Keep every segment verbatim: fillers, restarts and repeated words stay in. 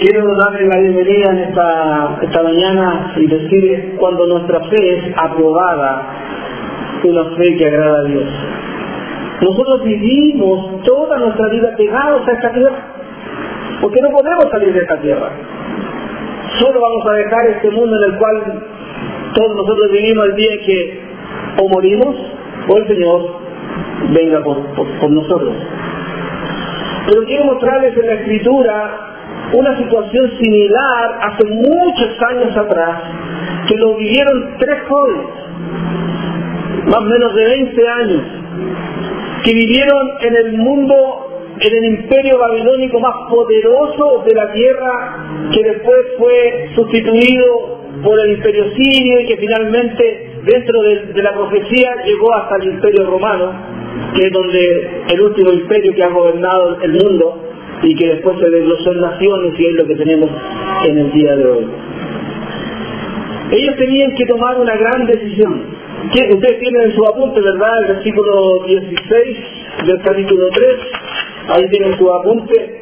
Quiero darle la bienvenida en esta, esta mañana y decir cuando nuestra fe es aprobada, una fe que agrada a Dios. Nosotros vivimos toda nuestra vida pegados a esta tierra, porque no podemos salir de esta tierra. Solo vamos a dejar este mundo en el cual todos nosotros vivimos el día en que o morimos o el Señor venga por, por, por nosotros. Pero quiero mostrarles en la Escritura una situación similar hace muchos años atrás, que lo vivieron tres jóvenes, más o menos de veinte años, que vivieron en el mundo, en el imperio babilónico más poderoso de la tierra, que después fue sustituido por el imperio sirio y que finalmente dentro de, de la profecía llegó hasta el imperio romano, que es donde el último imperio que ha gobernado el mundo y que después se desglosó en naciones, y es lo que tenemos en el día de hoy. Ellos tenían que tomar una gran decisión. Ustedes tienen en su apunte, ¿verdad?, el versículo dieciséis del capítulo tres, ahí tienen su apunte.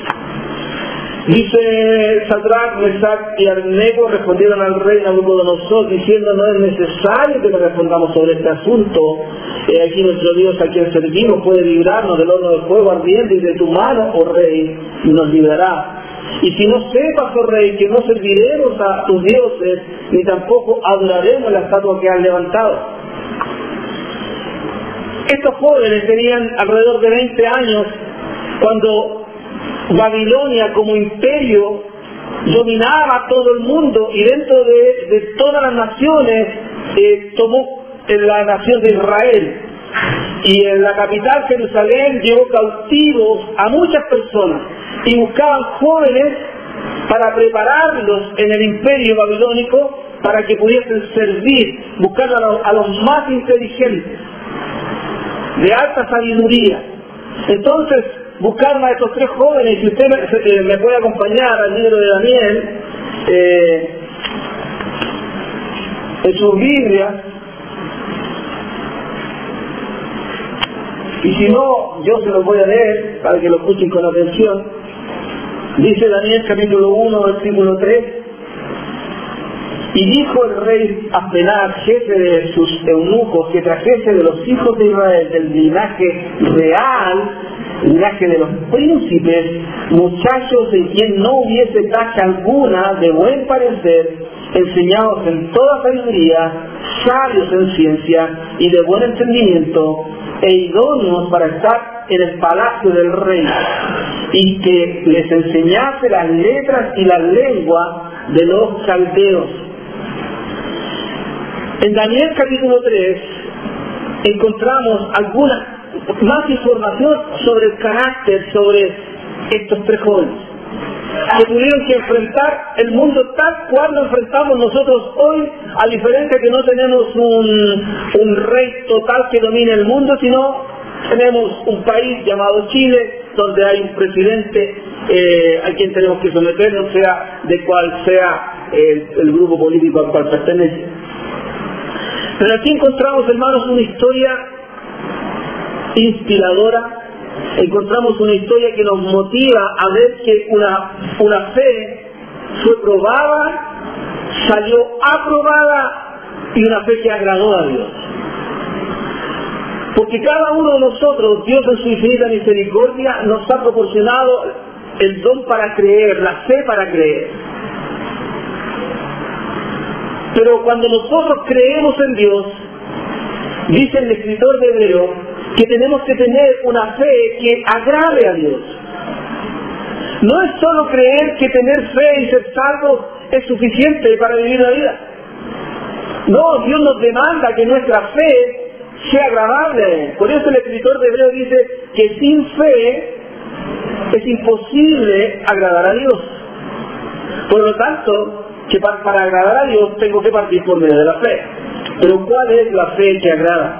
Dice: Sadrach, Mesach y Abednego respondieron al rey Nabucodonosor diciendo: no es necesario que le respondamos sobre este asunto. He aquí nuestro Dios a quien servimos puede librarnos del horno de fuego ardiente y de tu mano, oh rey, y nos librará. Y si no sepas, oh rey, que no serviremos a tus dioses, ni tampoco adoraremos la estatua que has levantado. Estos jóvenes tenían alrededor de veinte años cuando Babilonia como imperio dominaba todo el mundo, y dentro de, de todas las naciones eh, tomó en la nación de Israel, y en la capital Jerusalén llevó cautivos a muchas personas y buscaban jóvenes para prepararlos en el imperio babilónico para que pudiesen servir, buscando a los, a los más inteligentes, de alta sabiduría. Entonces buscaron a estos tres jóvenes, y usted me, me puede acompañar al libro de Daniel, eh, en sus Biblias, y si no, yo se los voy a leer para que lo escuchen con atención. Dice Daniel capítulo uno, versículo tres: y dijo el rey Aspenaz, jefe de sus eunucos, que trajese de los hijos de Israel, del linaje real, linaje de los príncipes, muchachos en quien no hubiese tacha alguna, de buen parecer, enseñados en toda sabiduría, sabios en ciencia y de buen entendimiento, e idóneos para estar en el palacio del rey, y que les enseñase las letras y la lengua de los caldeos. En Daniel capítulo tres encontramos alguna más información sobre el carácter, sobre estos tres jóvenes, que tuvieron que enfrentar el mundo tal cual lo enfrentamos nosotros hoy, a diferencia que no tenemos un, un rey total que domine el mundo, sino tenemos un país llamado Chile, donde hay un presidente eh, a quien tenemos que someternos, sea de cual sea el, el grupo político al cual pertenece. Pero aquí encontramos, hermanos, una historia inspiradora. Encontramos una historia que nos motiva a ver que una, una fe fue probada, salió aprobada, y una fe que agradó a Dios. Porque cada uno de nosotros, Dios en su infinita misericordia, nos ha proporcionado el don para creer, la fe para creer. Pero cuando nosotros creemos en Dios, dice el escritor de Hebreo, que tenemos que tener una fe que agrade a Dios. No es solo creer que tener fe y ser salvos es suficiente para vivir la vida. No, Dios nos demanda que nuestra fe sea agradable a Él. Por eso el escritor de Hebreo dice que sin fe es imposible agradar a Dios. Por lo tanto, que para, para agradar a Dios tengo que partir por medio de la fe. Pero ¿cuál es la fe que agrada?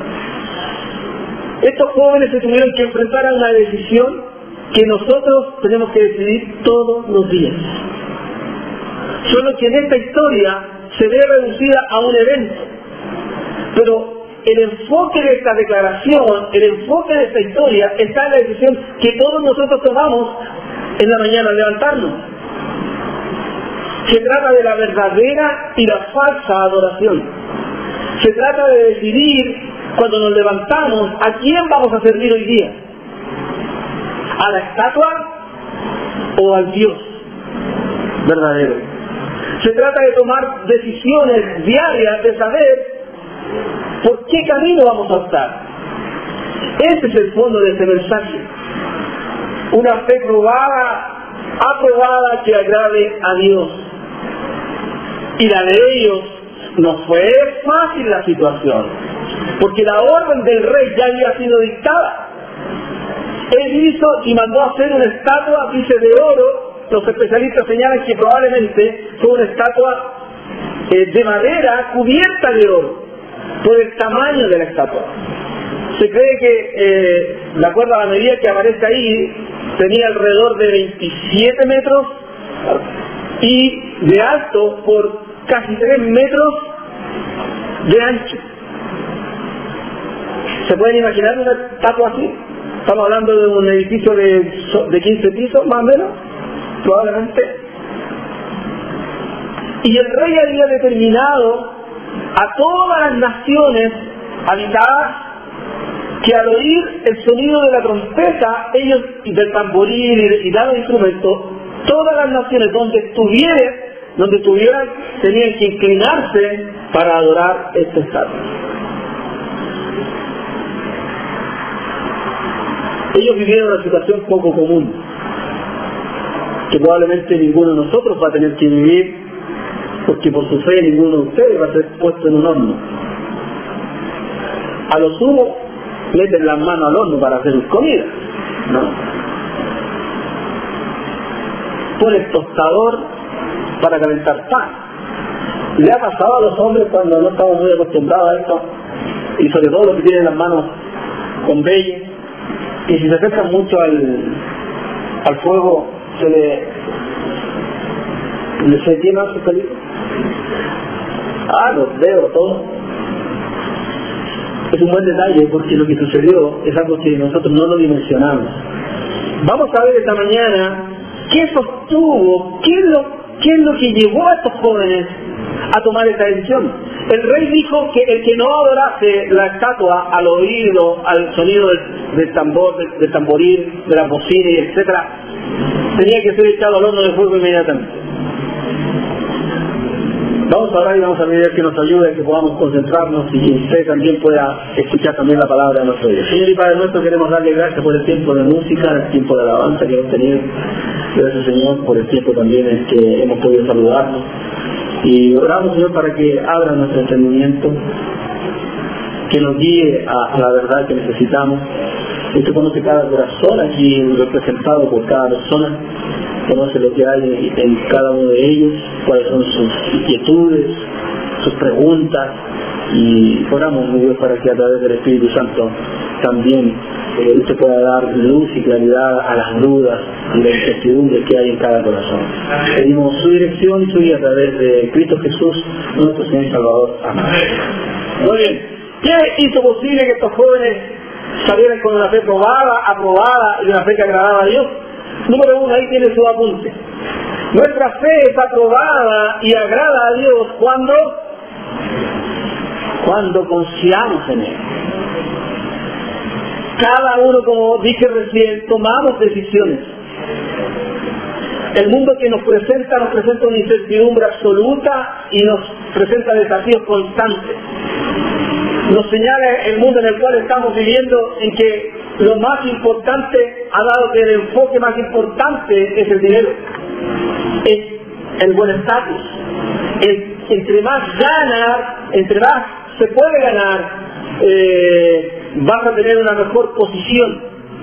Estos jóvenes se tuvieron que enfrentar a una decisión que nosotros tenemos que decidir todos los días. Solo que en esta historia se ve reducida a un evento. Pero el enfoque de esta declaración, el enfoque de esta historia, está en la decisión que todos nosotros tomamos en la mañana al levantarnos. Se trata de la verdadera y la falsa adoración. Se trata de decidir, cuando nos levantamos, a quién vamos a servir hoy día. ¿A la estatua o al Dios verdadero? Se trata de tomar decisiones diarias, de saber por qué camino vamos a optar. Ese es el fondo de este mensaje. Una fe probada, aprobada, que agrade a Dios. Y la de ellos no fue fácil la situación, porque la orden del rey ya había sido dictada. Él hizo y mandó a hacer una estatua, dice, de oro. Los especialistas señalan que probablemente fue una estatua eh, de madera cubierta de oro, por el tamaño de la estatua. Se cree que, eh, de acuerdo a la medida que aparece ahí, tenía alrededor de veintisiete metros y de alto por casi tres metros de ancho. ¿Se pueden imaginar una estatua así? Estamos hablando de un edificio de, de quince pisos, más o menos, probablemente. Y el rey había determinado a todas las naciones habitadas que al oír el sonido de la trompeta, ellos, y del tamboril y de, y de los instrumentos, todas las naciones donde estuvieran, donde estuvieran, tenían que inclinarse para adorar este estatua. Ellos vivieron una situación poco común, que probablemente ninguno de nosotros va a tener que vivir, porque por su fe ninguno de ustedes va a ser puesto en un horno. A lo sumo, meten las manos al horno para hacer sus comidas, ¿no? Pon el tostador para calentar pan. Le ha pasado a los hombres cuando no estamos muy acostumbrados a esto, y sobre todo los que tienen las manos con velles, y si se acercan mucho al, al fuego, se le, le se quema su pelito. Ah, los dedos, todo. Es un buen detalle porque lo que sucedió es algo que nosotros no lo dimensionamos. Vamos a ver esta mañana qué sostuvo, qué es lo, qué es lo que llevó a estos jóvenes a tomar esta decisión. El rey dijo que el que no adorase la estatua al oído, al sonido del, del tambor, del, del tamboril, de la bocina, etcétera, tenía que ser echado al horno de fuego inmediatamente. Vamos a orar y vamos a pedir que nos ayude, que podamos concentrarnos y que usted también pueda escuchar también la palabra de nuestro Dios. Señor y Padre nuestro, queremos darle gracias por el tiempo de música, el tiempo de alabanza que hemos tenido. Gracias, Señor, por el tiempo también en que hemos podido saludarnos. Y oramos, Señor, para que abra nuestro entendimiento, que nos guíe a la verdad que necesitamos. Usted conoce cada corazón aquí representado por cada persona, conoce lo que hay en cada uno de ellos, cuáles son sus inquietudes, sus preguntas, y oramos, mi Dios, para que a través del Espíritu Santo también eh, usted pueda dar luz y claridad a las dudas y la incertidumbre que hay en cada corazón. Pedimos su dirección y su guía a través de Cristo Jesús, nuestro Señor y Salvador. Amén. Muy bien. ¿Qué hizo posible que estos jóvenes salieran con una fe probada, aprobada y una fe que agradaba a Dios? Número uno, ahí tiene su apunte. Nuestra fe es aprobada y agrada a Dios cuando cuando confiamos en Él. Cada uno, como dije recién, tomamos decisiones. El mundo que nos presenta, nos presenta una incertidumbre absoluta y nos presenta desafíos constantes. Nos señala el mundo en el cual estamos viviendo, en que lo más importante, ha dado que el enfoque más importante es el dinero, es el buen estatus. El, entre más ganas, entre más se puede ganar, eh, vas a tener una mejor posición.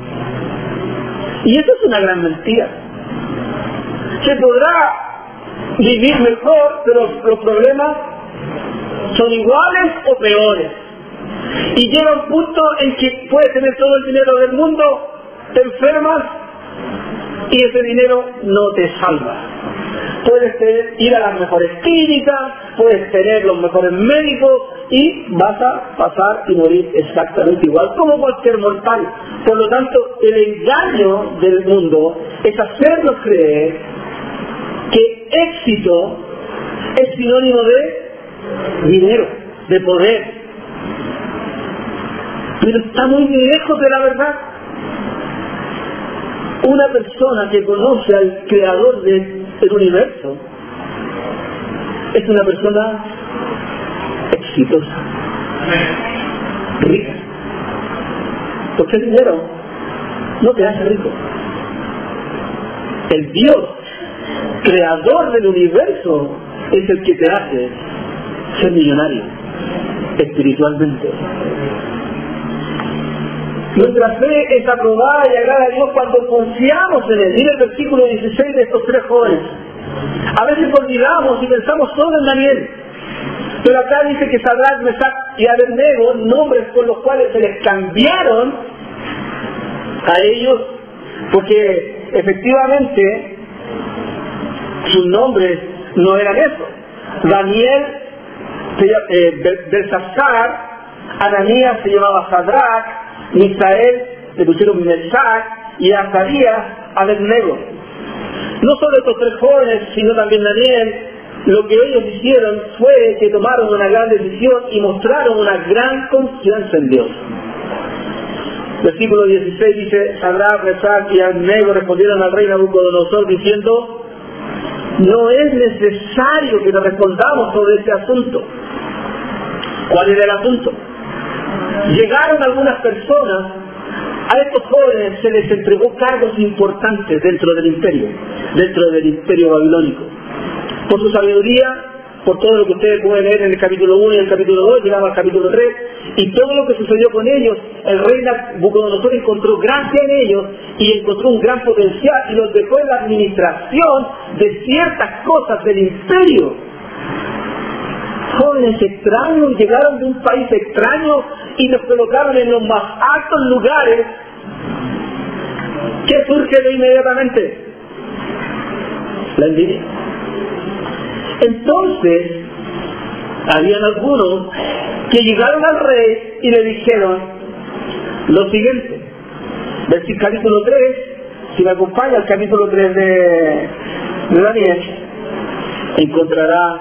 Y eso es una gran mentira. Se podrá vivir mejor, pero los problemas son iguales o peores. Y llega un punto en que puedes tener todo el dinero del mundo, te enfermas y ese dinero no te salva. Puedes tener, ir a las mejores clínicas, puedes tener los mejores médicos y vas a pasar y morir exactamente igual como cualquier mortal. Por lo tanto, el engaño del mundo es hacernos creer que éxito es sinónimo de dinero, de poder. Pero está muy lejos de la verdad. Una persona que conoce al creador del universo es una persona exitosa, rica. Porque el dinero no te hace rico. El Dios, creador del universo, es el que te hace ser millonario espiritualmente. Nuestra fe es aprobada y agrada a Dios cuando confiamos en Él. Mira el versículo dieciséis de estos tres jóvenes. A veces olvidamos y pensamos solo en Daniel. Pero acá dice que Sadrach, Mesach y Abednego, nombres con los cuales se les cambiaron a ellos, porque efectivamente sus nombres no eran eso. Daniel, eh, Belsasar, Ananías se llamaba Sadrach, Misael le pusieron Mesach y Azarías Abednego. No solo estos tres jóvenes, sino también Daniel, lo que ellos hicieron fue que tomaron una gran decisión y mostraron una gran confianza en Dios. Versículo dieciséis dice: Sadrach, Mesach y Abednego respondieron al rey Nabucodonosor diciendo: no es necesario que le respondamos sobre este asunto. ¿Cuál era el asunto? Llegaron algunas personas, a estos jóvenes se les entregó cargos importantes dentro del imperio, dentro del imperio babilónico. Por su sabiduría, por todo lo que ustedes pueden leer en el capítulo uno y el capítulo dos, llegamos al capítulo tres, y todo lo que sucedió con ellos, el rey Nabucodonosor encontró gracia en ellos y encontró un gran potencial y los dejó en la administración de ciertas cosas del imperio. Jóvenes extraños llegaron de un país extraño y los colocaron en los más altos lugares. ¿Qué surge de inmediatamente? La envidia. Entonces, habían algunos que llegaron al rey y le dijeron lo siguiente. Versículo capítulo tres, si me acompaña al capítulo tres de, de Daniel, encontrará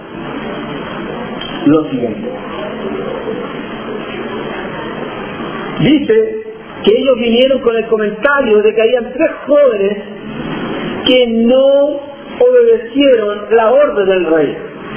lo siguiente. Dice que ellos vinieron con el comentario de que habían tres jóvenes que no obedecieron la orden del rey.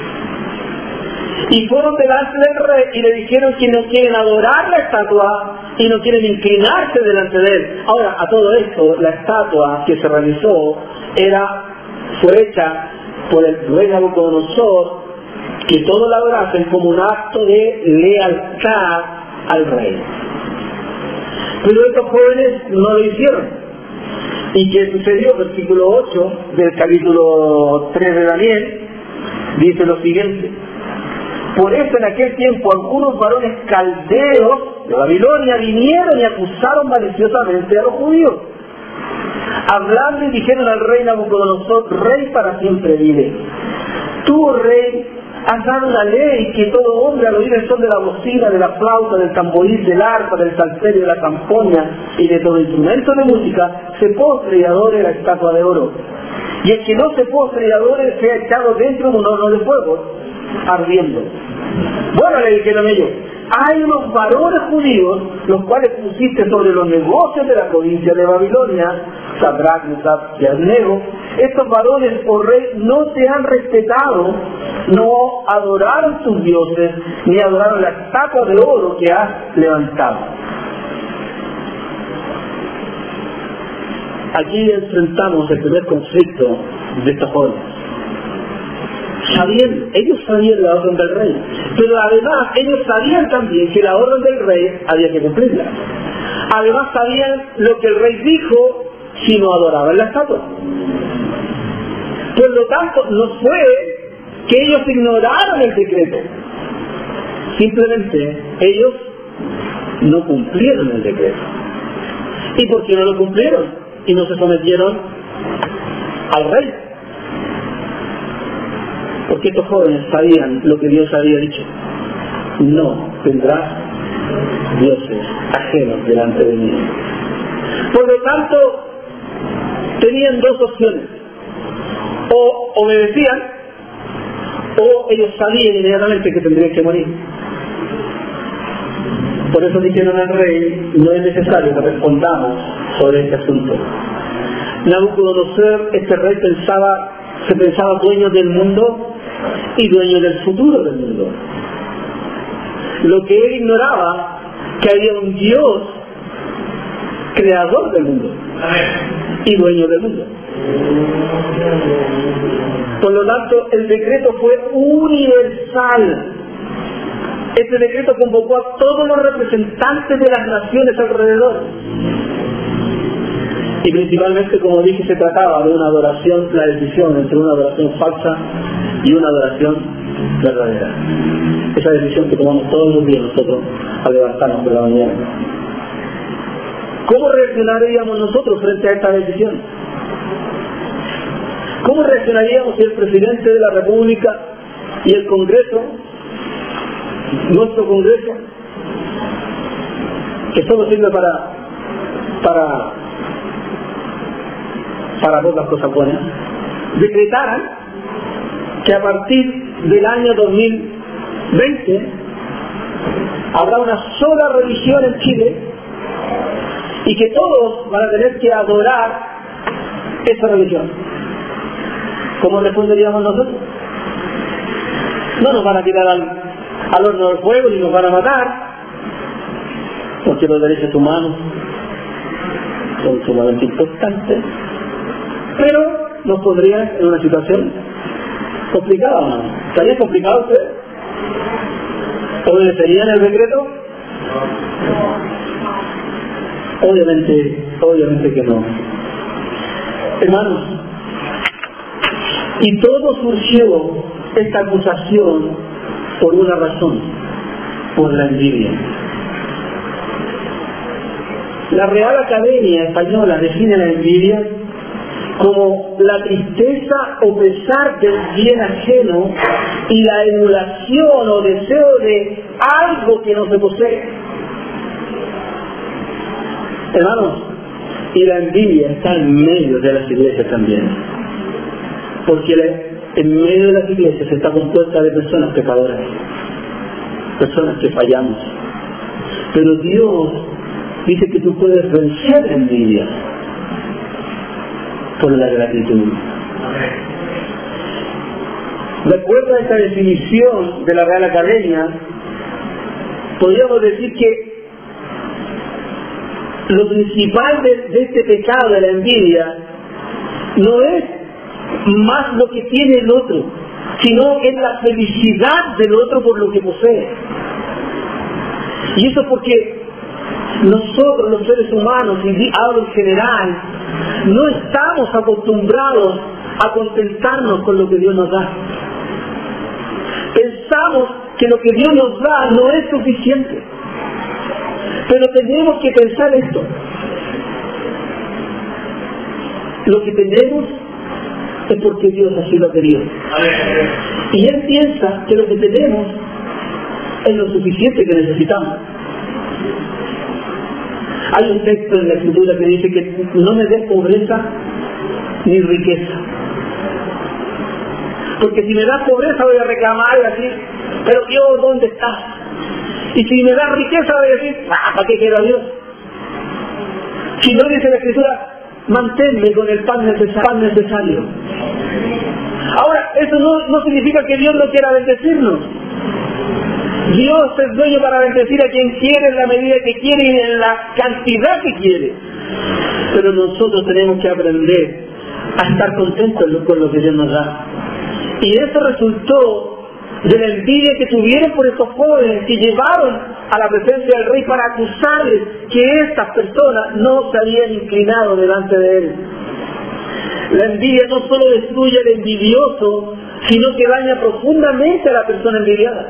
Y fueron delante del rey y le dijeron que no quieren adorar la estatua y no quieren inclinarse delante de él. Ahora, a todo esto, la estatua que se realizó era, fue hecha por el rey Nabucodonosor, que todos la adorasen como un acto de lealtad al rey. Pero estos jóvenes no lo hicieron. ¿Y qué sucedió? Versículo ocho del capítulo tres de Daniel dice lo siguiente: por eso en aquel tiempo algunos varones caldeos de Babilonia vinieron y acusaron maliciosamente a los judíos, hablando y dijeron al rey Nabucodonosor: rey para siempre vive. Tú, rey, has dado una ley que todo hombre al oír el son de la bocina, de la flauta, del tamboril, del arpa, del salterio, de la zampoña y de todo instrumento de música, se postre y adore la estatua de oro. Y el que no se postre y adore sea echado dentro de un horno de fuego, ardiendo. Bueno, le dijeron ellos: hay unos varones judíos, los cuales pusiste sobre los negocios de la provincia de Babilonia, Sadrach, Mesach y Abednego. Estos varones, oh rey, no te han respetado, no adoraron tus dioses, ni adoraron la estatua de oro que has levantado. Aquí enfrentamos el primer conflicto de estos jóvenes. Sabían, ellos sabían la orden del rey, pero además ellos sabían también que la orden del rey había que cumplirla. Además sabían lo que el rey dijo si no adoraban la estatua. Por lo tanto, no fue que ellos ignoraron el decreto, simplemente ellos no cumplieron el decreto. ¿Y por qué no lo cumplieron? Y no se sometieron al rey. Porque estos jóvenes sabían lo que Dios había dicho: no tendrás dioses ajenos delante de mí. Por lo tanto, tenían dos opciones: o obedecían, o ellos sabían inmediatamente que tendrían que morir. Por eso dijeron al rey, no es necesario que respondamos sobre este asunto. Nabucodonosor, este rey, pensaba, se pensaba dueño del mundo y dueño del futuro del mundo. Lo que él ignoraba, que había un Dios creador del mundo y dueño del mundo. Por lo tanto, el decreto fue universal. Este decreto convocó a todos los representantes de las naciones alrededor. Y principalmente, como dije, se trataba de una adoración, la decisión entre una adoración falsa y una adoración verdadera. Esa decisión que tomamos todos los días nosotros al levantarnos por la mañana. ¿Cómo reaccionaríamos nosotros frente a esta decisión? ¿Cómo reaccionaríamos si el presidente de la República y el Congreso, nuestro Congreso, que solo sirve para para para pocas cosas buenas, decretaran que a partir del año dos mil veinte habrá una sola religión en Chile y que todos van a tener que adorar esa religión? ¿Cómo responderíamos nosotros? No nos van a tirar al, al horno del fuego ni nos van a matar, porque los derechos humanos son sumamente importantes, pero nos pondrían en una situación complicada, ¿no? ¿Estaría complicado usted? ¿Obedecerían el decreto? Obviamente, obviamente que no. Hermanos, y todo surgió esta acusación por una razón, por la envidia. La Real Academia Española define la envidia como la tristeza o pesar del bien ajeno y la emulación o deseo de algo que no se posee. Hermanos, y la envidia está en medio de las iglesias también, porque en medio de las iglesias está compuesta de personas pecadoras, personas que fallamos, pero Dios dice que tú puedes vencer la envidia por la gratitud. De acuerdo a esta definición de la Real Academia, podríamos decir que lo principal de, de este pecado de la envidia no es más lo que tiene el otro, sino es la felicidad del otro por lo que posee. Y eso porque nosotros, los seres humanos, y hablo en general, no estamos acostumbrados a contentarnos con lo que Dios nos da. Pensamos que lo que Dios nos da no es suficiente. Pero tenemos que pensar esto. Lo que tenemos es porque Dios así lo ha querido. Y Él piensa que lo que tenemos es lo suficiente que necesitamos. Hay un texto en la Escritura que dice que no me des pobreza ni riqueza. Porque si me das pobreza voy a reclamar y decir, pero Dios, ¿dónde estás? Y si me das riqueza voy a decir, ah, ¿para qué quiero a Dios? Si no, dice la Escritura, manténme con el pan necesario. Pan necesario. Ahora, eso no, no significa que Dios no quiera bendecirnos. Dios es dueño para bendecir a quien quiere en la medida que quiere y en la cantidad que quiere. Pero nosotros tenemos que aprender a estar contentos con lo que Dios nos da. Y eso resultó de la envidia que tuvieron por estos jóvenes que llevaron a la presencia del rey para acusarles que estas personas no se habían inclinado delante de él. La envidia no solo destruye al envidioso, sino que daña profundamente a la persona envidiada.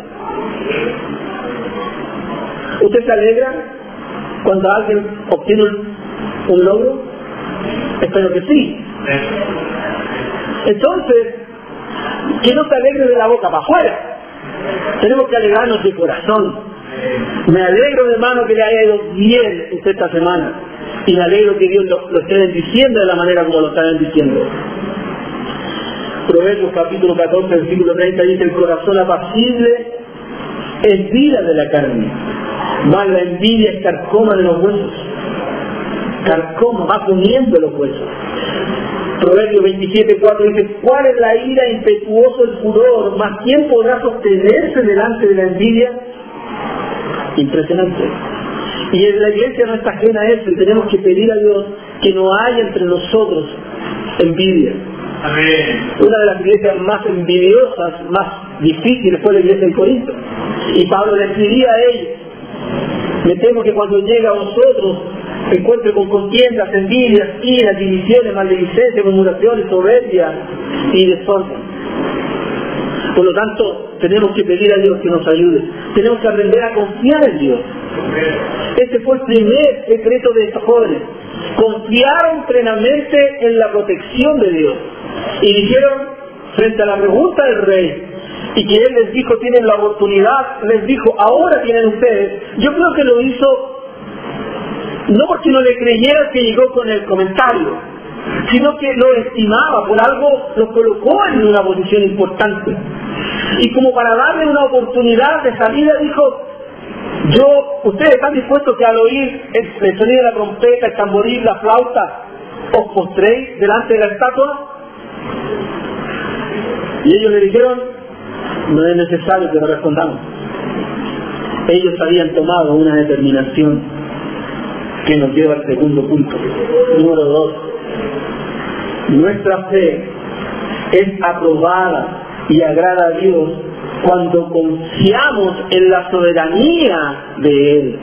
¿Usted se alegra cuando alguien obtiene un, un logro? Espero que sí. Entonces, que no se alegre de la boca para afuera. Tenemos que alegrarnos de corazón. Me alegro, hermano, que le haya ido bien usted esta semana. Y me alegro que Dios lo, lo esté bendiciendo de la manera como lo está bendiciendo. Proverbios capítulo catorce, versículo treinta dice: el corazón apacible es vida de la carne, mas la envidia es carcoma de los huesos. Carcoma, va comiendo los huesos. Proverbios veintisiete, cuatro dice: ¿cuál es la ira? Impetuoso el furor, mas ¿quién podrá sostenerse delante de la envidia? Impresionante. Y en la iglesia no está ajena a eso, y tenemos que pedir a Dios que no haya entre nosotros envidia. Amén. Una de las iglesias más envidiosas, más difíciles, fue la iglesia de Corinto. Y Pablo le escribía a ellos: me temo que cuando llegue a vosotros encuentre con contiendas, envidias, iras, divisiones, maledicencias, murmuraciones, soberbia y desorden. Por lo tanto, tenemos que pedir a Dios que nos ayude. Tenemos que aprender a confiar en Dios. Ese fue el primer secreto de estos jóvenes. Confiaron plenamente en la protección de Dios. Y dijeron, frente a la pregunta del rey, y que él les dijo: tienen la oportunidad, les dijo: ahora tienen ustedes. Yo creo que lo hizo no porque no le creyera que llegó con el comentario, sino que lo estimaba, por algo lo colocó en una posición importante. Y como para darle una oportunidad de salida, dijo: yo, ustedes están dispuestos que al oír el, el sonido de la trompeta, el tamboril, la flauta, os postréis delante de la estatua. Y ellos le dijeron: no es necesario que nos respondamos. Ellos habían tomado una determinación que nos lleva al segundo punto. Número dos. Nuestra fe es aprobada y agrada a Dios cuando confiamos en la soberanía de Él.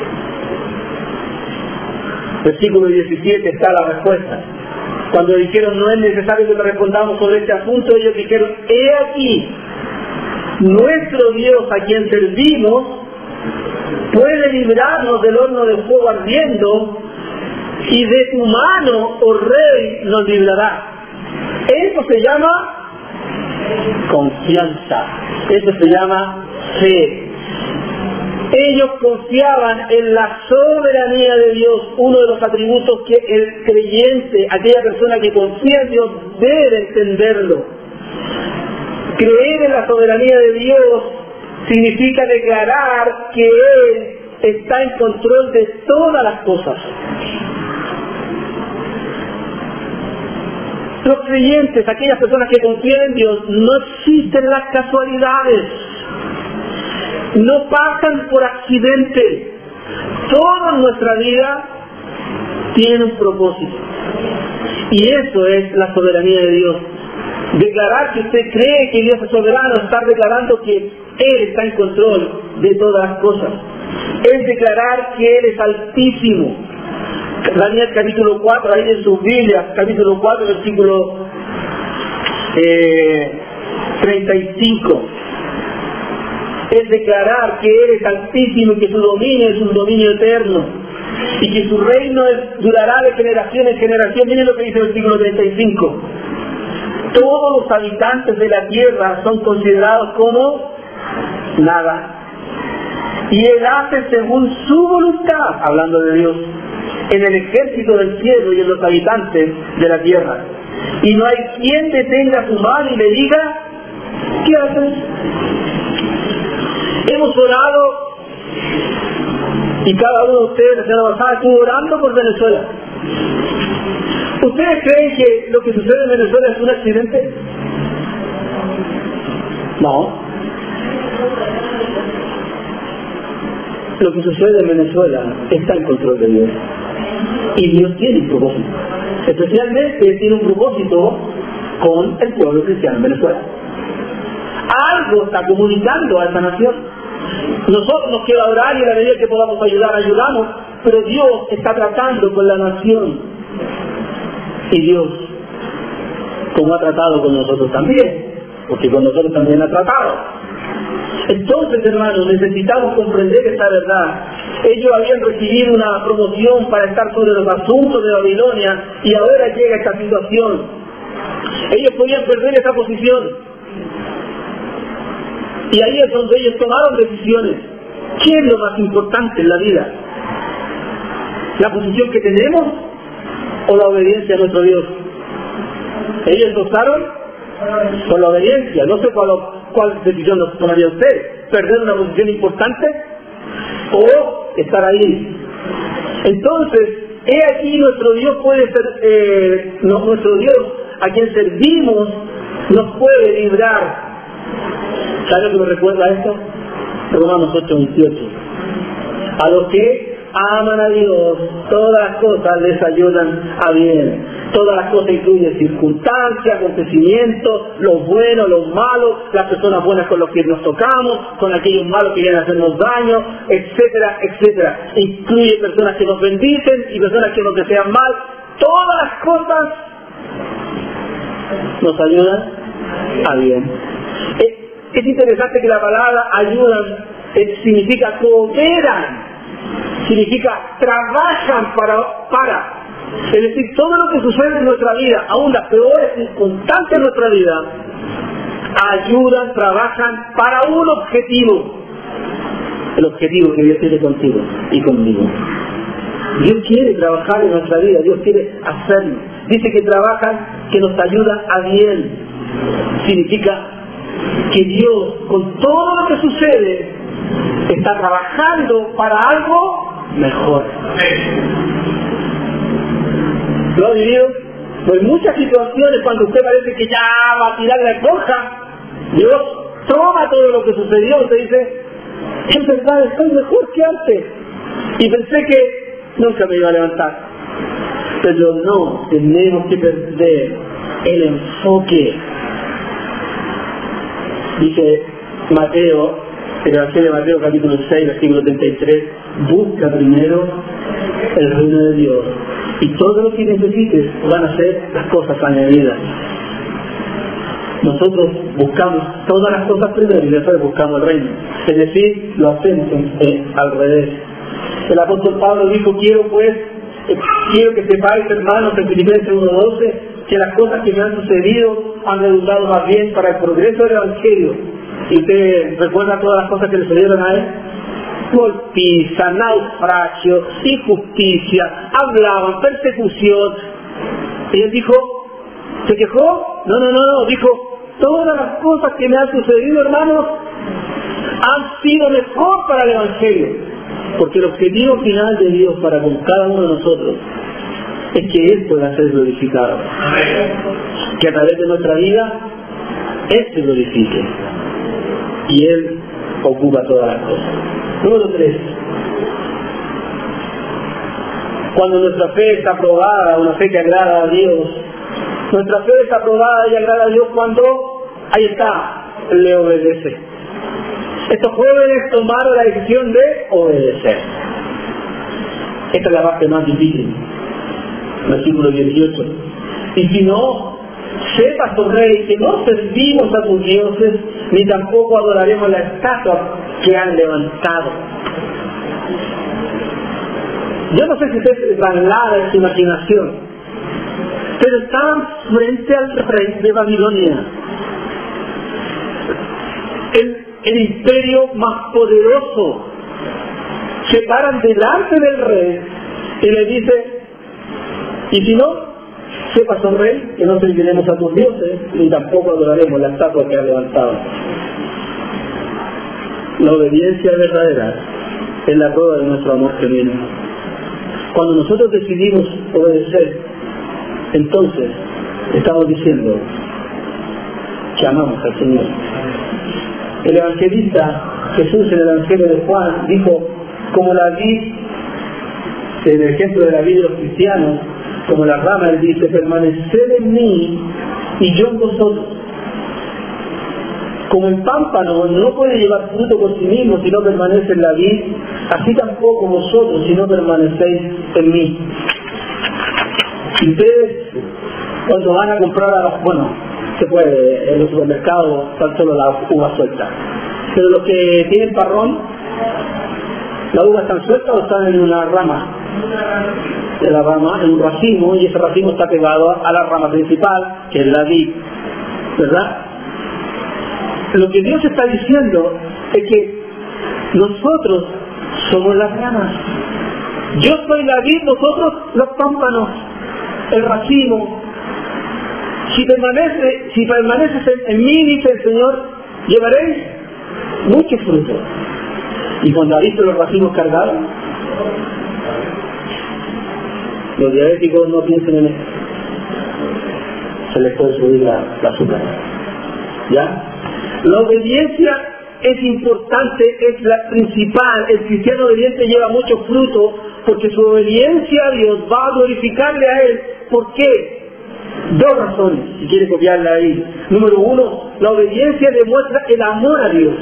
Versículo diecisiete está la respuesta. Cuando dijeron: no es necesario que le respondamos sobre este asunto, ellos dijeron: he aquí, nuestro Dios a quien servimos puede librarnos del horno de fuego ardiendo, y de tu mano, oh rey, nos librará. Eso se llama confianza. Eso se llama fe. Ellos confiaban en la soberanía de Dios, uno de los atributos que el creyente, aquella persona que confía en Dios, debe entenderlo. Creer en la soberanía de Dios significa declarar que Él está en control de todas las cosas. Los creyentes, aquellas personas que confían en Dios, no existen las casualidades, no pasan por accidente. Toda nuestra vida tiene un propósito, y eso es la soberanía de Dios. Declarar que usted cree que Dios es soberano, estar declarando que Él está en control de todas las cosas. Es declarar que Él es altísimo. Daniel capítulo cuatro, ahí en sus Biblias, capítulo cuatro, versículo eh, treinta y cinco. Es declarar que Él es altísimo y que su dominio es un dominio eterno y que su reino es, durará de generación en generación. Miren lo que dice el versículo treinta y cinco. Todos los habitantes de la tierra son considerados como nada, y Él hace según su voluntad, hablando de Dios, en el ejército del cielo y en los habitantes de la tierra. Y no hay quien detenga su mano y le diga: ¿qué haces? Hemos orado, y cada uno de ustedes la semana pasada estuvo orando por Venezuela. ¿Ustedes creen que lo que sucede en Venezuela es un accidente? No. Lo que sucede en Venezuela está en control de Dios. Y Dios tiene un propósito. Especialmente tiene un propósito con el pueblo cristiano en Venezuela. Algo está comunicando a esta nación. Nosotros nos queda orar, y a la medida que podamos ayudar, ayudamos. Pero Dios está tratando con la nación. Y Dios, como ha tratado con nosotros también, porque con nosotros también ha tratado. Entonces, hermanos, necesitamos comprender esta verdad. Ellos habían recibido una promoción para estar sobre los asuntos de Babilonia, y ahora llega esta situación. Ellos podían perder esa posición, y ahí es donde ellos tomaron decisiones. ¿Qué es lo más importante en la vida? ¿La posición que tenemos o la obediencia a nuestro Dios? Ellos gozaron Por la obediencia. No sé cuál, cuál decisión nos tomaría usted. ¿Perder una posición importante? ¿O estar ahí? Entonces, he aquí nuestro Dios puede ser, eh, no, nuestro Dios a quien servimos nos puede librar. ¿Sabe lo que me recuerda esto? Romanos ocho veintiocho. A los que aman a Dios, todas las cosas les ayudan a bien. Todas las cosas incluyen circunstancias, acontecimientos, los buenos, los malos, las personas buenas con los que nos tocamos, con aquellos malos que vienen a hacernos daño, etcétera, etcétera. Incluye personas que nos bendicen y personas que nos desean mal. Todas las cosas nos ayudan a bien. Es, es interesante que la palabra ayudan eh, significa cooperan, significa trabajan para, para. Es decir, todo lo que sucede en nuestra vida, aún las peores circunstancias de nuestra vida, ayudan, trabajan para un objetivo. El objetivo que Dios tiene contigo y conmigo. Dios quiere trabajar en nuestra vida, Dios quiere hacerlo. Dice que trabajan, que nos ayudan a bien. Significa que Dios, con todo lo que sucede, está trabajando para algo mejor. ¿Lo ha vivido? Pues en muchas situaciones, cuando usted parece que ya va a tirar la esponja, Dios toma todo lo que sucedió, usted dice, es verdad, estoy mejor que antes. Y pensé que nunca me iba a levantar. Pero no, tenemos que perder el enfoque. Dice Mateo, el Evangelio de Mateo capítulo seis, versículo treinta y tres, busca primero el reino de Dios y todo lo que necesites van a ser las cosas añadidas. Nosotros buscamos todas las cosas primero y después buscamos el reino. Es decir, lo hacemos en, en, al revés. El apóstol Pablo dijo, quiero pues, eh, quiero que sepáis, hermanos, en Filipenses uno doce, que las cosas que me han sucedido han redundado más bien para el progreso del Evangelio. Y usted recuerda todas las cosas que le sucedieron a él. Golpiza, naufragio, injusticia, hablaban, persecución. Y él dijo, ¿se quejó? No, no, no, no, dijo, todas las cosas que me han sucedido, hermanos, han sido mejor para el Evangelio. Porque el objetivo final de Dios para con cada uno de nosotros es que Él pueda ser glorificado. Que a través de nuestra vida Él se glorifique. Y Él ocupa todas las cosas. Número tres. Cuando nuestra fe está aprobada, una fe que agrada a Dios, nuestra fe está aprobada y agrada a Dios cuando, ahí está, le obedece. Estos jóvenes tomaron la decisión de obedecer. Esta es la parte más difícil. Versículo dieciocho. Y si no, sepas, oh rey, que no servimos a tus dioses, ni tampoco adoraremos la estatua que han levantado. Yo no sé si usted se traslada en su imaginación, pero estaban frente al rey de Babilonia, el, el imperio más poderoso. Se paran delante del rey y le dice, y si no, sepas, oh rey, que no serviremos a tus dioses, ni tampoco adoraremos la estatua que han levantado. La obediencia verdadera es la prueba de nuestro amor genuino. Cuando nosotros decidimos obedecer, entonces estamos diciendo que amamos al Señor. El evangelista Jesús en el Evangelio de Juan dijo, como la vid, en el ejemplo de la vid de los cristianos, como la rama, él dice, permaneced en mí y yo en vosotros. Como el pámpano no puede llevar fruto por sí mismo si no permanece en la vid, así tampoco vosotros si no permanecéis en mí. Y ustedes, cuando van a comprar, a, bueno, se puede, en los supermercados están solo las uvas sueltas, pero los que tienen parrón, ¿las uvas están sueltas o están en una rama? De la rama, en un racimo, y ese racimo está pegado a la rama principal, que es la vid, ¿verdad? Lo que Dios está diciendo es que nosotros somos las ramas. Yo soy la vid, nosotros los pámpanos, el racimo. Si permanece, si permaneces en, en mí, dice el Señor, llevaréis mucho fruto. Y cuando ha visto los racimos cargados, los diabéticos no piensen en esto. Se les puede subir la, la azúcar. ¿Ya? La obediencia es importante, es la principal. El cristiano obediente lleva mucho fruto porque su obediencia a Dios va a glorificarle a Él. ¿Por qué? Dos razones, si quiere copiarla ahí. Número uno, la obediencia demuestra el amor a Dios.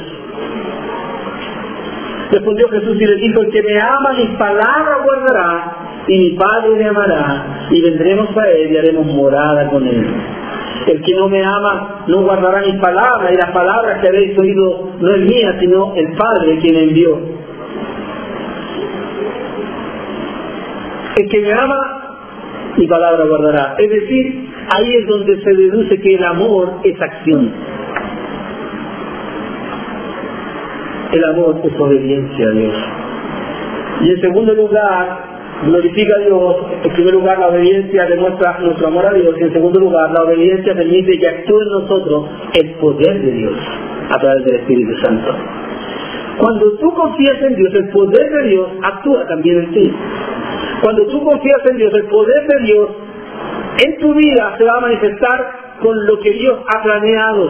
Respondió Jesús y le dijo: el que me ama, mis palabras guardará, y mi Padre le amará, y vendremos a Él y haremos morada con Él. El que no me ama no guardará mis palabras, y las palabras que habéis oído no es mía, sino el Padre quien envió. El que me ama, mi palabra guardará. Es decir, ahí es donde se deduce que el amor es acción. El amor es obediencia a Dios. Y en segundo lugar, glorifica a Dios. En primer lugar, la obediencia demuestra nuestro amor a Dios. Y en segundo lugar, la obediencia permite que actúe en nosotros el poder de Dios a través del Espíritu Santo. Cuando tú confías en Dios, el poder de Dios actúa también en ti. Cuando tú confías en Dios, el poder de Dios en tu vida se va a manifestar con lo que Dios ha planeado.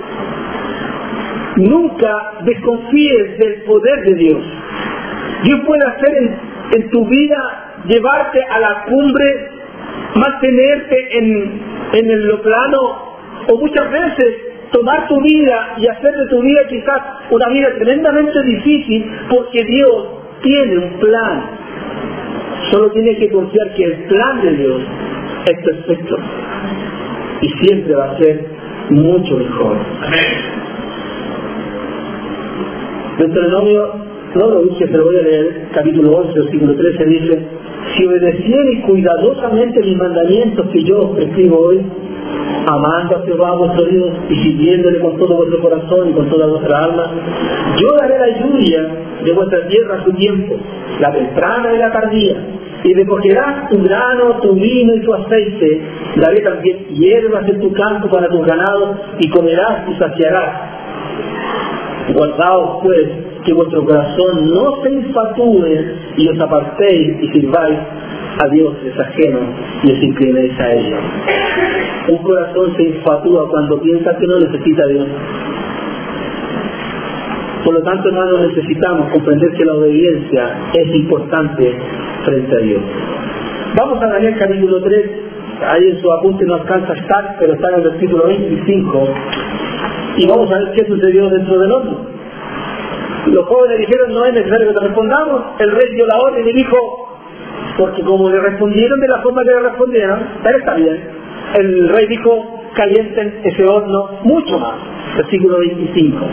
Nunca desconfíes del poder de Dios. Dios puede hacer en, en tu vida, llevarte a la cumbre, mantenerte en, en lo plano, o muchas veces tomar tu vida y hacer de tu vida quizás una vida tremendamente difícil, porque Dios tiene un plan. Solo tienes que confiar que el plan de Dios es perfecto y siempre va a ser mucho mejor. Amén. Deuteronomio, no lo dije, pero voy a leer, capítulo once, versículo trece, dice: si obedeciereis cuidadosamente mis mandamientos que yo os prescribo hoy, amando a Jehová vuestro Dios y sirviéndole con todo vuestro corazón y con toda vuestra alma, yo daré la lluvia de vuestra tierra a su tiempo, la temprana y la tardía, y recogerás tu grano, tu vino y tu aceite. Daré también hierbas en tu campo para tus ganados, y comerás y saciarás. Guardaos pues que vuestro corazón no se infatúe y os apartéis y sirváis a dioses ajenos y os inclinéis a ellos. Un corazón se infatúa cuando piensa que no necesita a Dios. Por lo tanto, hermanos, necesitamos comprender que la obediencia es importante frente a Dios. Vamos a Daniel capítulo tres, ahí en su apunte no alcanza a estar, pero está en el versículo veinticinco, y vamos a ver qué sucedió dentro del horno. Los jóvenes dijeron: no es necesario que te respondamos. El rey dio la orden y dijo, porque como le respondieron de la forma que le respondieron, él está bien. El rey dijo: calienten ese horno mucho más. Versículo veinticinco.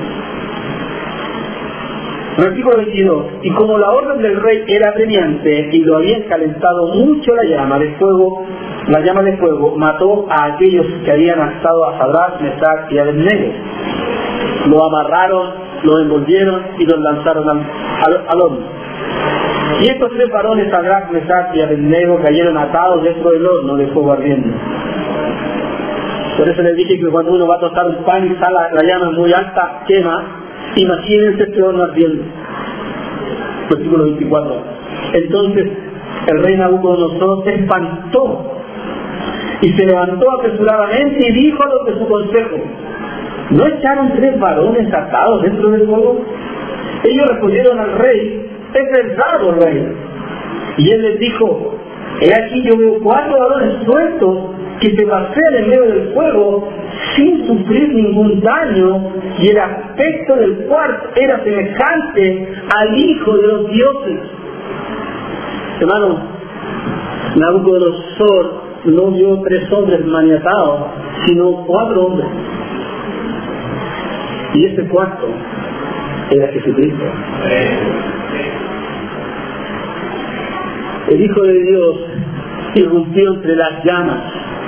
Versículo veintidós. Y como la orden del rey era premiante y lo habían calentado mucho la llama de fuego, la llama de fuego mató a aquellos que habían atado a Sadrach, Mesach y Abednego. Lo amarraron, lo envolvieron y los lanzaron al, al, al horno. Y estos tres varones, Sadrach, Mesach y Abednego, cayeron atados dentro del horno de fuego ardiendo. Por eso les dije que cuando uno va a tostar un pan y sale la llama muy alta, quema. Imagínense este horno ardiendo. Versículo veinticuatro. Entonces el rey Nabucodonosor se espantó y se levantó apresuradamente y dijo a los de su consejo: ¿no echaron tres varones atados dentro del fuego? Ellos respondieron al rey: es verdad, oh rey. Y él les dijo: he aquí yo veo cuatro varones sueltos que se pasean en medio del fuego sin sufrir ningún daño, y el aspecto del cuarto era semejante al hijo de los dioses. Hermanos, Nabucodonosor no vio tres hombres maniatados, sino cuatro hombres. Y ese cuarto era Jesucristo. El Hijo de Dios irrumpió entre las llamas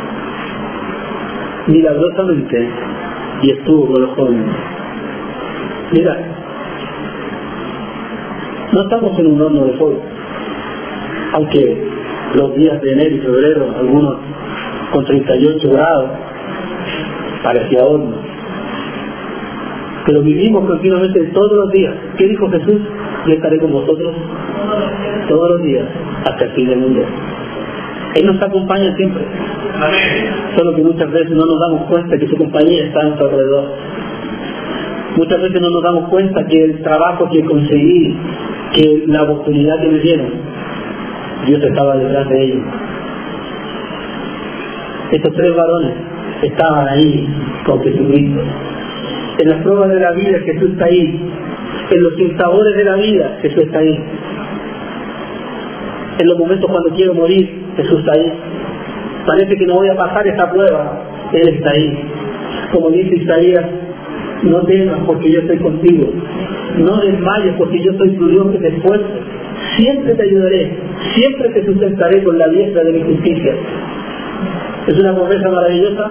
milagrosamente y estuvo con los jóvenes. Mira, no estamos en un horno de fuego, aunque los días de enero y febrero, algunos con treinta y ocho grados, parecía horno. Pero vivimos continuamente todos los días. ¿Qué dijo Jesús? Yo estaré con vosotros todos los días hasta el fin del mundo. Él nos acompaña siempre. Amén. Solo que muchas veces no nos damos cuenta que su compañía está a nuestro alrededor. Muchas veces no nos damos cuenta que el trabajo que conseguí, que la oportunidad que me dieron, Dios estaba detrás de ellos. Estos tres varones estaban ahí con Jesucristo. En las pruebas de la vida Jesús está ahí. En los sinsabores de la vida Jesús está ahí. En los momentos cuando quiero morir Jesús está ahí. Parece que no voy a pasar esta prueba, Él está ahí. Como dice Isaías, no temas porque yo estoy contigo. No desmayes porque yo soy tu Dios que te esfuerzo. Siempre te ayudaré. Siempre te sustentaré con la diestra de mi justicia. ¿Es una promesa maravillosa?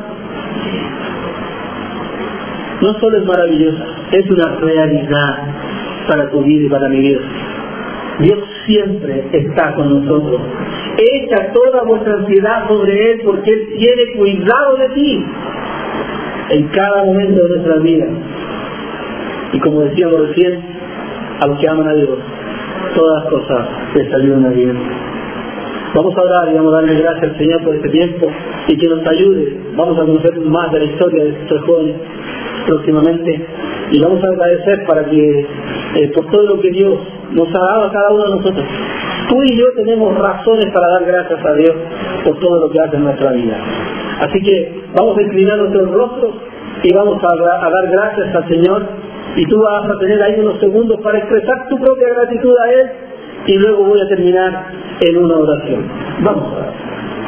No solo es maravillosa, es una realidad para tu vida y para mi vida. Dios siempre está con nosotros. Echa toda vuestra ansiedad sobre Él porque Él tiene cuidado de ti en cada momento de nuestra vida. Y como decíamos recién, a los que aman a Dios, todas las cosas les ayudan a bien. Vamos a orar y vamos a darle gracias al Señor por este tiempo y que nos ayude. Vamos a conocer más de la historia de estos jóvenes próximamente y vamos a agradecer para que eh, por todo lo que Dios nos ha dado a cada uno de nosotros. Tú y yo tenemos razones para dar gracias a Dios por todo lo que hace en nuestra vida. Así que vamos a inclinar nuestros rostros y vamos a, a dar gracias al Señor, y tú vas a tener ahí unos segundos para expresar tu propia gratitud a Él, y luego voy a terminar en una oración. Vamos a orar.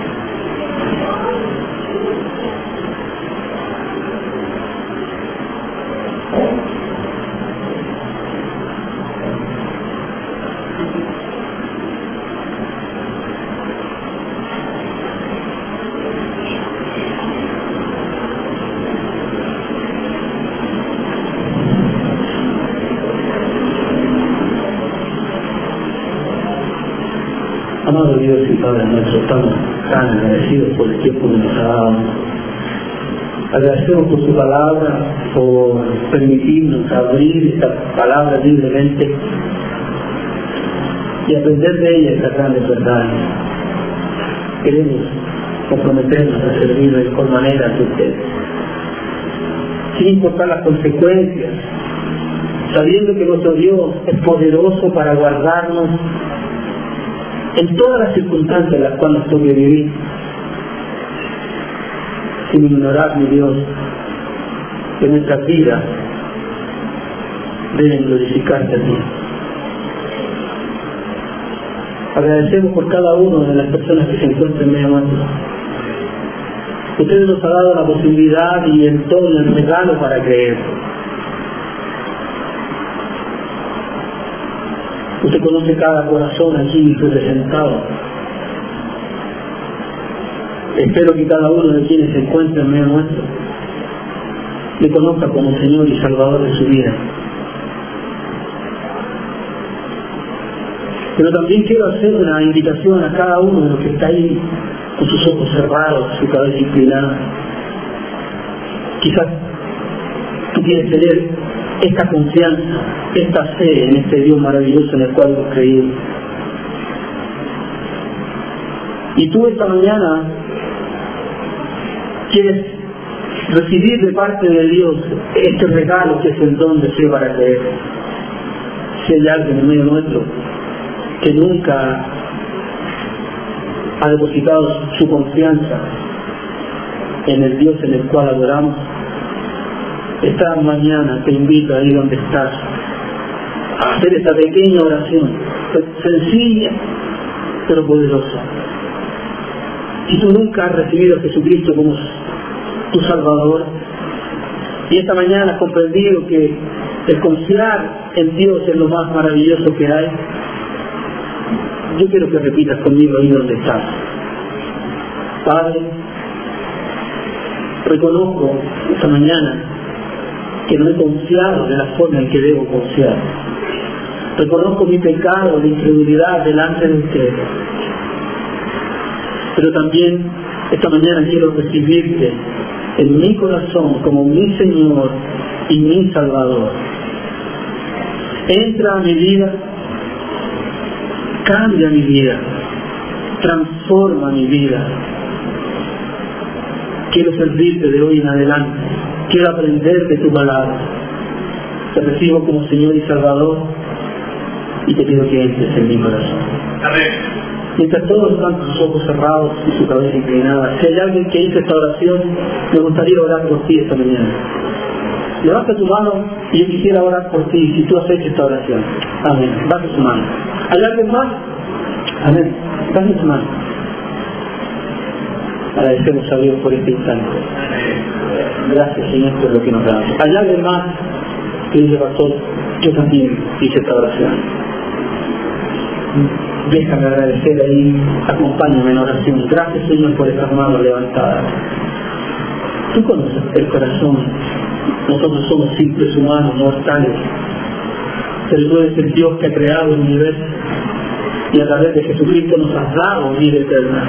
Amado Dios y Padre nuestro, estamos tan agradecidos por el tiempo que nos ha dado. Agradecemos por su palabra, por permitirnos abrir esta palabra libremente y aprender de ella estas grandes verdades. Queremos comprometernos a servir de mejor manera a usted, sin importar las consecuencias, sabiendo que nuestro Dios es poderoso para guardarnos en todas las circunstancias en las cuales nos toque vivir, sin ignorar, mi Dios, que nuestras vidas deben glorificarte a ti. Agradecemos por cada una de las personas que se encuentran en medio nuestro. Usted nos ha dado la posibilidad y el don, el regalo para creer. Usted conoce cada corazón aquí representado. Espero que cada uno de quienes se encuentra en medio nuestro le conozca como Señor y Salvador de su vida. Pero también quiero hacer una invitación a cada uno de los que está ahí con sus ojos cerrados, su cabeza inclinada. Quizás tú quieres tener esta confianza, esta fe en este Dios maravilloso en el cual hemos creído. Y tú esta mañana quieres recibir de parte de Dios este regalo que es el don de fe para creer. Si hay alguien en medio nuestro que nunca ha depositado su confianza en el Dios en el cual adoramos, esta mañana te invito ahí donde estás a hacer esta pequeña oración, sencilla pero poderosa. Si tú nunca has recibido a Jesucristo como tu Salvador y esta mañana has comprendido que el confiar en Dios es lo más maravilloso que hay, yo quiero que repitas conmigo ahí donde estás. Padre, reconozco esta mañana que no he confiado de la forma en que debo confiar. Reconozco mi pecado de incredulidad delante de usted. Pero también esta mañana quiero recibirte en mi corazón como mi Señor y mi Salvador. Entra a mi vida, cambia mi vida, transforma mi vida. Quiero servirte de hoy en adelante, quiero aprender de tu palabra. Te recibo como Señor y Salvador y te pido que entres en mi corazón. Amén. Mientras todos están con sus ojos cerrados y su cabeza inclinada, si hay alguien que hizo esta oración, me gustaría orar por ti esta mañana. Levanta tu mano y yo quisiera orar por ti si tú has hecho esta oración. Amén. Baja tu mano. ¿Hay alguien más? Amén. Baja tu mano. Agradecemos a Dios por este instante. Gracias, Señor, por lo que nos da. ¿Hay alguien más que dice, pastor, yo también hice esta oración? Déjame agradecer ahí, acompáñame en oración. Gracias, Señor, por estas manos levantadas. Tú conoces el corazón. Nosotros somos simples humanos, mortales. Pero tú eres el Dios que ha creado el universo y a través de Jesucristo nos has dado vida eterna.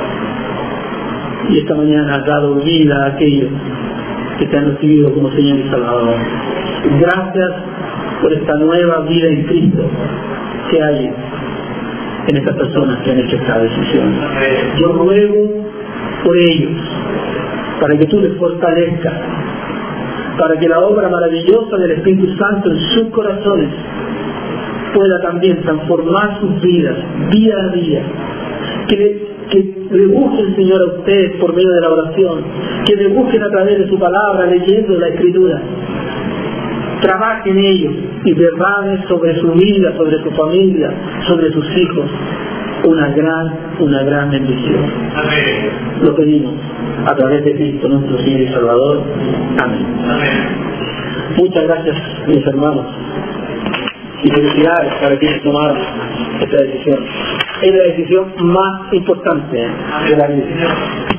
Y esta mañana has dado vida a aquellos que te han recibido como Señor y Salvador. Gracias por esta nueva vida en Cristo que hay en estas personas que han hecho esta decisión. Yo ruego por ellos, para que tú les fortalezcas, para que la obra maravillosa del Espíritu Santo en sus corazones pueda también transformar sus vidas día a día. Que le, que le busquen, Señor, a ustedes por medio de la oración, que le busquen a través de su palabra, leyendo la Escritura. Trabajen ellos y derramen sobre su vida, sobre su familia, sobre sus hijos una gran, una gran bendición. Amén. Lo pedimos a través de Cristo, nuestro Señor y Salvador. Amén. Amén. Muchas gracias, mis hermanos, y felicidades para quienes tomaron esta decisión. Es la decisión más importante de la vida.